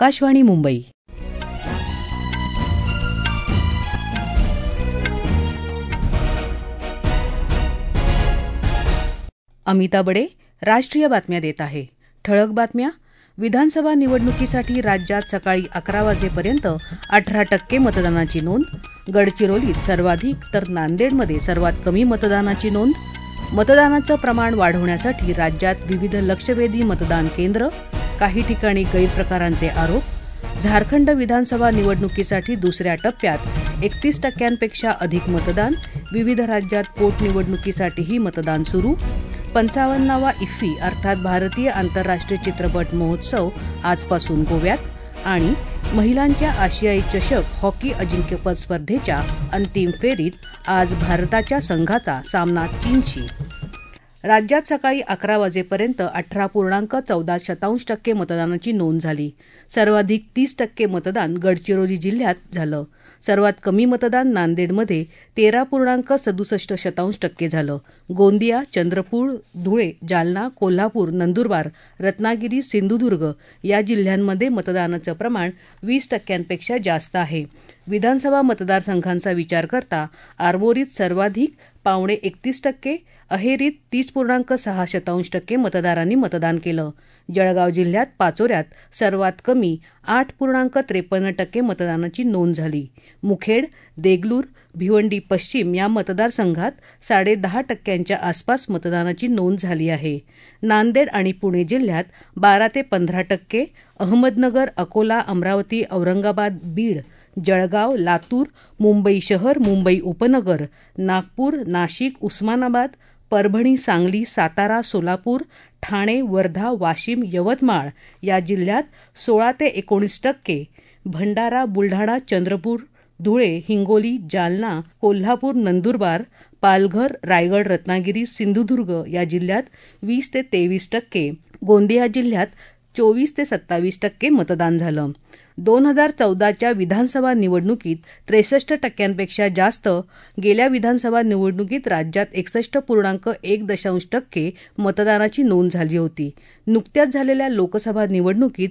आकाशवाणी मुंबई. अमिता बडे राष्ट्रीय बातम्या देत आहे. ठळक बातम्या. विधानसभा निवडणुकीसाठी राज्यात सकाळी 11 वाजेपर्यंत 18% मतदानाची नोंद. गडचिरोलीत सर्वाधिक तर नांदेडमध्ये सर्वात कमी मतदानाची नोंद. मतदानाचं प्रमाण वाढवण्यासाठी राज्यात विविध लक्षवेधी मतदान केंद्र. काही ठिकाणी गैरप्रकारांचे आरोप. झारखंड विधानसभा निवडणुकीसाठी दुसऱ्या टप्प्यात 31% अधिक मतदान. विविध राज्यात पोटनिवडणुकीसाठीही मतदान सुरू. 55वा इफ्फी अर्थात भारतीय आंतरराष्ट्रीय चित्रपट महोत्सव आजपासून गोव्यात. आणि महिलांच्या आशियाई चषक हॉकी अजिंक्यपद स्पर्धेच्या अंतिम फेरीत आज भारताच्या संघाचा सामना चीनशी. राज्यात सकाळी 11 वाजेपर्यंत 18.14% मतदानाची नोंद झाली. सर्वाधिक 30% मतदान गडचिरोली जिल्ह्यात झालं. सर्वात कमी मतदान नांदेडमध्ये 13.67% झालं. गोंदिया, चंद्रपूर, धुळे, जालना, कोल्हापूर, नंदुरबार, रत्नागिरी, सिंधुदुर्ग या जिल्ह्यांमध्ये मतदानाचं प्रमाण 20% जास्त आहे. विधानसभा मतदारसंघांचा विचार करता आरमोरीत सर्वाधिक 31%, अहेरीत 30.6% मतदारांनी मतदान केलं. जळगाव जिल्ह्यात पाचोऱ्यात सर्वात कमी 8.53% मतदानाची नोंद झाली. मुखेड, देगलूर, भिवंडी पश्चिम या मतदारसंघात 10.5% आसपास मतदानाची नोंद झाली आहे. नांदेड आणि पुणे जिल्ह्यात 12 ते 15%, अहमदनगर, अकोला, अमरावती, औरंगाबाद, बीड, जळगाव, लातूर, मुंबई शहर, मुंबई उपनगर, नागपूर, नाशिक, उस्मानाबाद, परभणी, सांगली, सातारा, सोलापूर, ठाणे, वर्धा, वाशिम, यवतमाळ या जिल्ह्यात 16 ते 19%, भंडारा, बुलढाणा, चंद्रपूर, धुळे, हिंगोली, जालना, कोल्हापूर, नंदुरबार, पालघर, रायगड, रत्नागिरी, सिंधुदुर्ग या जिल्ह्यात 20 ते 23%, गोंदिया जिल्ह्यात 24 ते 27% मतदान झालं. 2014च्या विधानसभा निवडणुकीत 63% जास्त. गेल्या विधानसभा निवडणुकीत राज्यात 61.1% मतदानाची नोंद झाली होती. नुकत्याच झालेल्या लोकसभा निवडणुकीत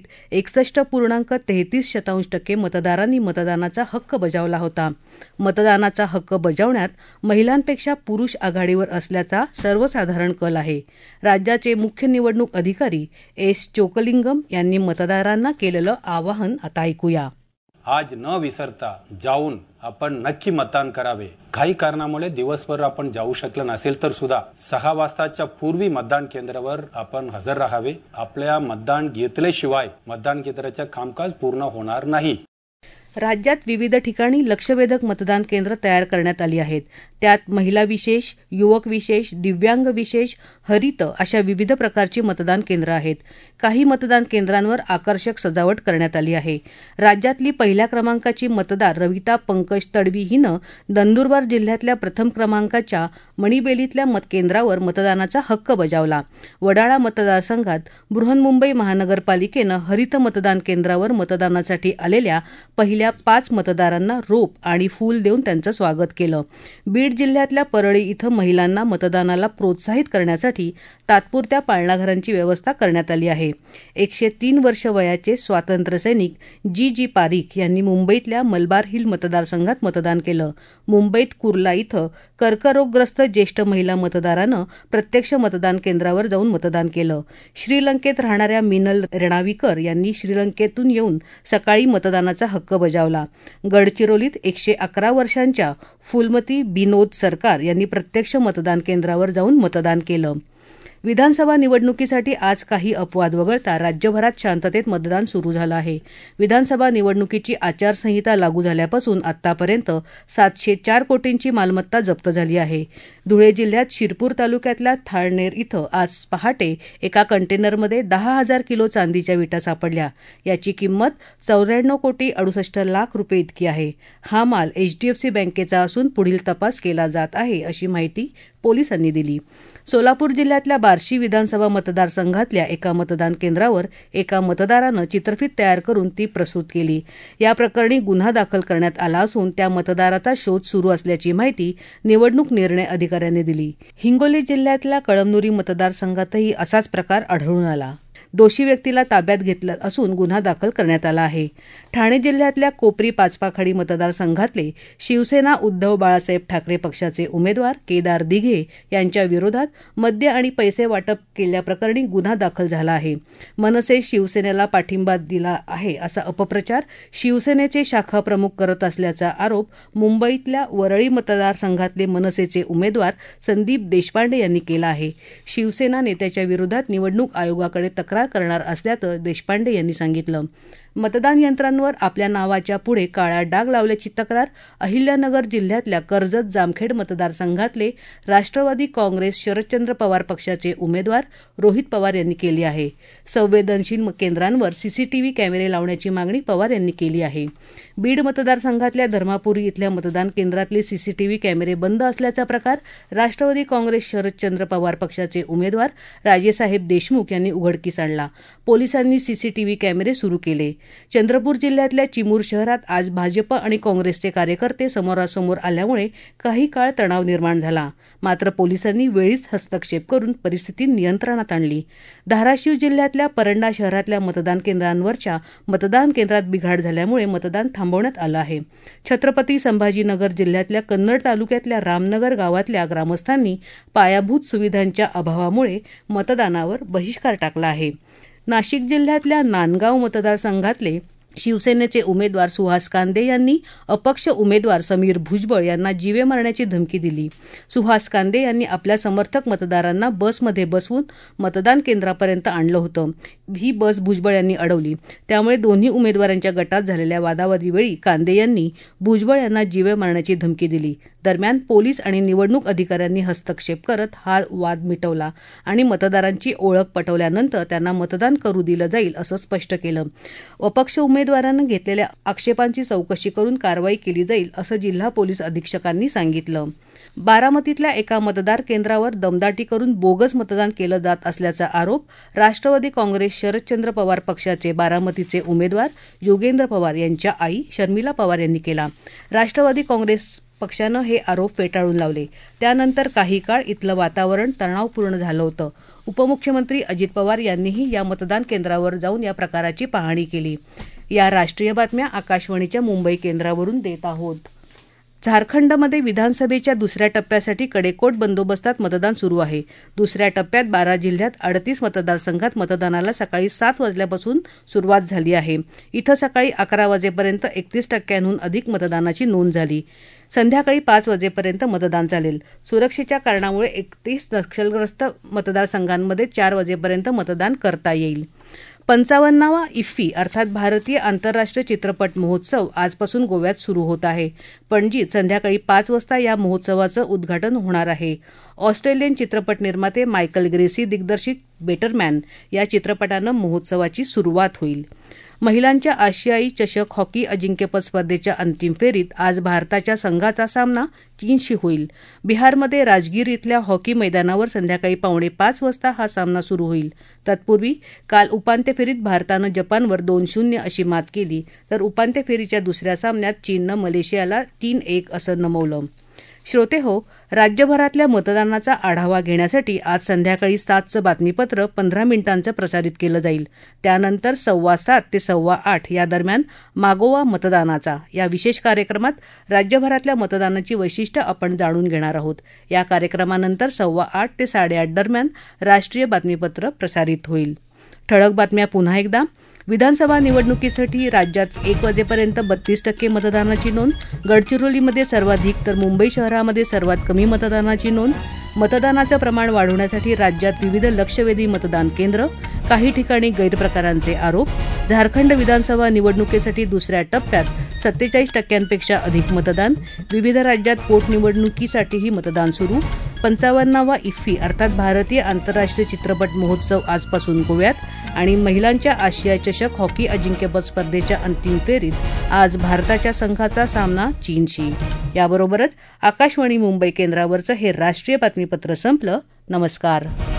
61.33% मतदारांनी मतदानाचा हक्क बजावला होता. मतदानाचा हक्क बजावण्यात महिलांपेक्षा पुरुष आघाडीवर असल्याचा सर्वसाधारण कल आहे. राज्याचे मुख्य निवडणूक अधिकारी एस. चोकलिंगम यांनी मतदारांना केलेलं आवाहन आता ऐकूया. आज न विसरता जाऊन आपण नक्की मतदान करावे. काही कारणामुळे दिवसभर आपण जाऊ शकलं नसेल तर सुद्धा 6 वाजताच्या पूर्वी मतदान केंद्रावर आपण हजर राहावे. आपल्या मतदान घेतल्याशिवाय मतदान केंद्राचे कामकाज पूर्ण होणार नाही. राज्यात विविध ठिकाणी लक्षवेधक मतदान केंद्र तयार करण्यात आली आहेत. त्यात महिला विशेष, युवक विशेष, दिव्यांग विशेष, हरित अशा विविध प्रकारची मतदान केंद्र आहेत. काही मतदान केंद्रांवर आकर्षक सजावट करण्यात आली आहे. राज्यातली पहिल्या क्रमांकाची मतदार रविता पंकज तडवी हिनं नंदुरबार जिल्ह्यातल्या प्रथम क्रमांकाच्या मणिबेलीतल्या मतकेंद्रावर मतदानाचा हक्क बजावला. वडाळा मतदारसंघात बृहन्मुंबई महानगरपालिकेनं हरित मतदान केंद्रावर मतदानासाठी आलेल्या पहिल्या 5 मतदारांना रोप आणि फूल देऊन त्यांचं स्वागत केलं. बीड जिल्ह्यातल्या परळी इथं महिलांना मतदानाला प्रोत्साहित करण्यासाठी तात्पुरत्या पाळणाघरांची व्यवस्था करण्यात आली आहे. 103 वर्ष वयाचे स्वातंत्र्यसैनिक जी. पारीख यांनी मुंबईतल्या मलबार हिल मतदारसंघात मतदान केलं. मुंबईत कुर्ला इथं कर्करोगग्रस्त ज्येष्ठ महिला मतदारानं प्रत्यक्ष मतदान केंद्रावर जाऊन मतदान केलं. श्रीलंकेत राहणाऱ्या मिनल रेणावीकर यांनी श्रीलंकेतून येऊन सकाळी मतदानाचा हक्क बजावला. गडचिरोलीत 111 वर्षांच्या फुलमती बिनोद सरकार यांनी प्रत्यक्ष मतदान केंद्रावर जाऊन मतदान केलं. विधानसभा निवडणुकीसाठी आज काही अपवाद वगळता राज्यभरात शांततेत मतदान सुरू झालं आहे. विधानसभा निवडणुकीची आचारसंहिता लागू झाल्यापासून आतापर्यंत 704 कोटींची मालमत्ता जप्त झाली आहे. धुळे जिल्ह्यात शिरपूर तालुक्यातल्या थाळनेर इथं आज पहाटे एका कंटेनरमध्ये 10,000 किलो चांदीच्या विटा सापडल्या. याची किंमत 94,68,00,000 रुपये इतकी आहे. हा माल HDFC बँकेचा असून पुढील तपास केला जात आहे अशी माहिती पोलिसांनी दिली. सोलापूर जिल्ह्यातल्या बार्शी विधानसभा मतदारसंघातल्या एका मतदान केंद्रावर एका मतदारानं चित्रफीत तयार करून ती प्रसूत केली. या प्रकरणी गुन्हा दाखल करण्यात आला असून त्या मतदाराचा शोध सुरू असल्याची माहिती निवडणूक निर्णय अधिकाऱ्यांनी दिली. हिंगोली जिल्ह्यातल्या कळमनुरी मतदारसंघातही असाच प्रकार आढळून आला. दोषी व्यक्तीला ताब्यात घेतलं असून गुन्हा दाखल करण्यात आला आहे. ठाणे जिल्ह्यातल्या कोपरी पाचपाखाडी मतदारसंघातले शिवसेना उद्धव बाळासाहेब ठाकरे पक्षाचे उमेदवार केदार दिघे यांच्या विरोधात मद्य आणि पैसे वाटप केल्याप्रकरणी गुन्हा दाखल झाला आहे. मनसे शिवसेनेला पाठिंबा दिला आहे असा अपप्रचार शिवसेनेचे शाखा प्रमुख करत असल्याचा आरोप मुंबईतल्या वरळी मतदारसंघातले मनसेचे उमेदवार संदीप देशपांडे यांनी केला आहे. शिवसेना नेत्याच्या विरोधात निवडणूक आयोगाकडे तक्रार करणार असल्याचं देशपांडे यांनी सांगितलं. मतदान यंत्रांवर आपल्या नावाच्या पुढे काळा डाग लावल्याची तक्रार अहिल्यानगर जिल्ह्यातल्या कर्जत जामखेड मतदारसंघातले राष्ट्रवादी काँग्रेस शरदचंद्र पवार पक्षाचे उमेदवार रोहित पवार यांनी केली आहे. संवेदनशील केंद्रांवर सीसीटीव्ही कॅमेरे लावण्याची मागणी पवार यांनी केली आहे. बीड मतदारसंघातल्या धर्मापुरी इथल्या मतदान केंद्रातले सीसीटीव्ही कॅमेरे बंद असल्याचा प्रकार राष्ट्रवादी काँग्रेस शरदचंद्र पवार पक्षाचे उमेदवार राजेसाहेब देशमुख यांनी उघडकीस आणला. पोलिसांनी सीसीटीव्ही कॅमेरे सुरू केले. चंद्रपूर जिल्ह्यातल्या चिमूर शहरात आज भाजप आणि काँग्रेसचे कार्यकर्ते समोरासमोर आल्यामुळे काही काळ तणाव निर्माण झाला. मात्र पोलिसांनी वेळीच हस्तक्षेप करून परिस्थिती नियंत्रणात आणली. धाराशिव जिल्ह्यातल्या परंडा शहरातल्या मतदान केंद्रांवरच्या मतदान केंद्रात बिघाड झाल्यामुळे मतदान थांबवण्यात आलं आहे. छत्रपती संभाजीनगर जिल्ह्यातल्या कन्नड तालुक्यातल्या रामनगर गावातल्या ग्रामस्थांनी पायाभूत सुविधांच्या अभावामुळे मतदानावर बहिष्कार टाकला आहे. नाशिक जिल्ह्यातल्या नांदगाव मतदारसंघातले शिवसेनेचे उमेदवार सुहास कांदे यांनी अपक्ष उमेदवार समीर भुजबळ यांना जीवे मारण्याची धमकी दिली. सुहास कांदे यांनी आपल्या समर्थक मतदारांना बसमध्ये बसवून मतदान केंद्रापर्यंत आणलं होतं. ही बस भुजबळ यांनी अडवली. त्यामुळे दोन्ही उमेदवारांच्या गटात झालेल्या वादावादीवेळी कांदे यांनी भुजबळ यांना जीवे मारण्याची धमकी दिली. दरम्यान पोलीस आणि निवडणूक अधिकाऱ्यांनी हस्तक्षेप करत हा वाद मिटवला आणि मतदारांची ओळख पटवल्यानंतर त्यांना मतदान करू दिलं जाईल असं स्पष्ट केलं. अपक्ष उमेदवारांनी घेतलेल्या आक्षेपांची चौकशी करून कारवाई केली जाईल असं जिल्हा पोलीस अधीक्षकांनी सांगितलं. बारामतीतल्या एका मतदार केंद्रावर दमदाटी करून बोगस मतदान केलं जात असल्याचा आरोप राष्ट्रवादी काँग्रेस शरदचंद्र पवार पक्षाचे बारामतीचे उमेदवार योगेंद्र पवार यांच्या आई शर्मिला पवार यांनी केला. राष्ट्रवादी काँग्रेस पक्षानं हे आरोप फेटाळून लावले. त्यानंतर काही काळ इथलं वातावरण तणावपूर्ण झालं होतं. उपमुख्यमंत्री अजित पवार यांनीही या मतदान केंद्रावर जाऊन या प्रकाराची पाहणी केली. या राष्ट्रीय बातम्या आकाशवाणीच्या मुंबई केंद्रावरून देत आहोत. झारखंडमध्ये विधानसभेच्या दुसऱ्या टप्प्यासाठी कडेकोट बंदोबस्तात मतदान सुरू आहे. दुसऱ्या टप्प्यात 12 जिल्ह्यात 38 मतदारसंघात मतदानाला सकाळी 7 वाजल्यापासून सुरुवात झाली आहे. इथं सकाळी 11 वाजेपर्यंत 31% अधिक मतदानाची नोंद झाली. संध्याकाळी 5 वाजेपर्यंत मतदान चालेल. सुरक्षेच्या कारणामुळे 31 नक्षलग्रस्त मतदारसंघांमध्ये 4 वाजेपर्यंत मतदान करता येईल. 55वा इफ्फी अर्थात भारतीय आंतरराष्ट्रीय चित्रपट महोत्सव आजपासून गोव्यात सुरू होत आहे. पणजीत संध्याकाळी 5 वाजता या महोत्सवाचं उद्घाटन होणार आहे. ऑस्ट्रेलियन चित्रपट निर्माते मायकल ग्रेसी दिग्दर्शित बेटर मॅन या चित्रपटानं महोत्सवाची सुरुवात होईल. महिलांच्या आशियाई चषक हॉकी अजिंक्यपद स्पर्धेच्या अंतिम फेरीत आज भारताच्या संघाचा सामना चीनशी होईल. बिहारमध्ये राजगीर इथल्या हॉकी मैदानावर संध्याकाळी 4:45 वाजता हा सामना सुरू होईल. तत्पूर्वी काल उपांत्य फेरीत भारतानं जपानवर 2-0 अशी मात केली, तर उपांत्य फेरीच्या दुसऱ्या सामन्यात चीननं मलेशियाला 3-1 असं नमवलं. श्रोतेहो, राज्यभरातल्या मतदानाचा आढावा घेण्यासाठी आज संध्याकाळी 7चं बातमीपत्र 15 मिनिटांचं प्रसारित केलं जाईल. त्यानंतर 7:15 ते 8:15 या दरम्यान मागोवा मतदानाचा या विशेष कार्यक्रमात राज्यभरातल्या मतदानाची वैशिष्ट्य आपण जाणून घेणार आहोत. या कार्यक्रमानंतर 8:15 ते 8:30 दरम्यान राष्ट्रीय बातमीपत्र प्रसारित होईल. ठळक बातम्या पुन्हा एकदा. विधानसभा निवडणुकीसाठी राज्यात 1 वाजेपर्यंत 32% मतदानाची नोंद. गडचिरोलीमध्ये सर्वाधिक तर मुंबई शहरामध्ये सर्वात कमी मतदानाची नोंद. मतदानाचं प्रमाण वाढवण्यासाठी राज्यात विविध लक्षवेधी मतदान केंद्र. काही ठिकाणी गैरप्रकारांचे आरोप. झारखंड विधानसभा निवडणुकीसाठी दुसऱ्या टप्प्यात 47% अधिक मतदान. विविध राज्यात पोटनिवडणुकीसाठीही मतदान सुरू. 55वा इफ्फी अर्थात भारतीय आंतरराष्ट्रीय चित्रपट महोत्सव आजपासून गोव्यात. आणि महिलांच्या आशिया चषक हॉकी अजिंक्यपद स्पर्धेच्या अंतिम फेरीत आज भारताच्या संघाचा सामना चीनशी. याबरोबरच आकाशवाणी मुंबई केंद्रावरचं हे राष्ट्रीय बातमीपत्र संपलं. नमस्कार.